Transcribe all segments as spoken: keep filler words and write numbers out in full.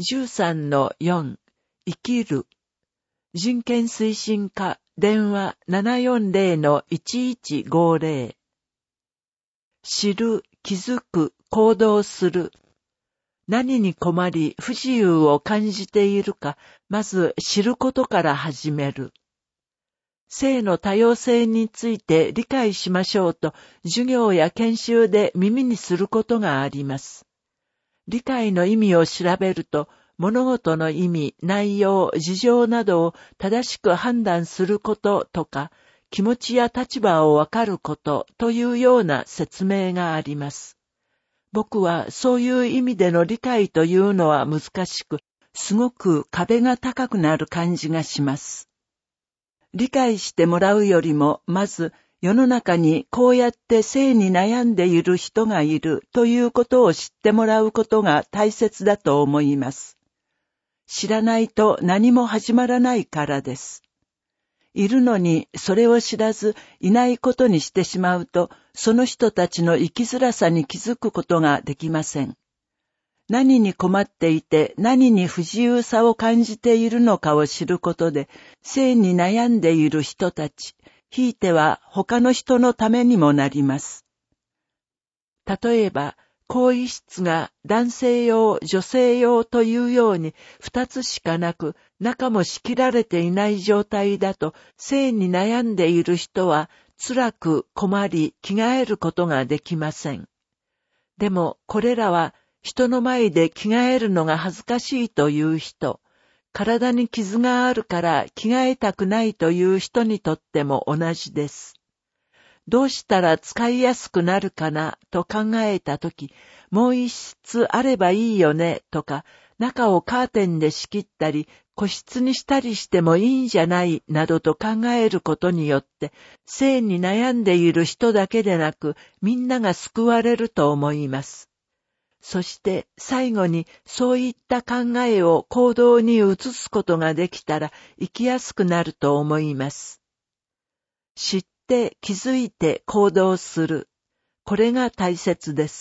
じゅうさんのよん、生きる。人権推進課、電話 ななよんゼロのいちいちごゼロ。知る、気づく、行動する。何に困り、不自由を感じているか、まず知ることから始める。性の多様性について理解しましょうと、授業や研修で耳にすることがあります。理解の意味を調べると、物事の意味、内容、事情などを正しく判断することとか、気持ちや立場をわかることというような説明があります。僕はそういう意味での理解というのは難しく、すごく壁が高くなる感じがします。理解してもらうよりも、まず世の中にこうやって性に悩んでいる人がいるということを知ってもらうことが大切だと思います。知らないと何も始まらないからです。いるのにそれを知らずいないことにしてしまうと、その人たちの生きづらさに気づくことができません。何に困っていて何に不自由さを感じているのかを知ることで、性に悩んでいる人たち、ひいては他の人のためにもなります。例えば、更衣室が男性用、女性用というように二つしかなく、中も仕切られていない状態だと、性に悩んでいる人は辛く困り着替えることができません。でもこれらは人の前で着替えるのが恥ずかしいという人、体に傷があるから着替えたくないという人にとっても同じです。どうしたら使いやすくなるかなと考えたとき、もう一室あればいいよねとか、中をカーテンで仕切ったり、個室にしたりしてもいいんじゃないなどと考えることによって、性に悩んでいる人だけでなく、みんなが救われると思います。そして最後にそういった考えを行動に移すことができたら生きやすくなると思います。知って気づいて行動する。これが大切です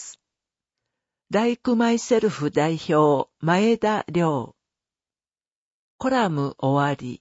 。Like Myself 代表前田亮。コラム終わり。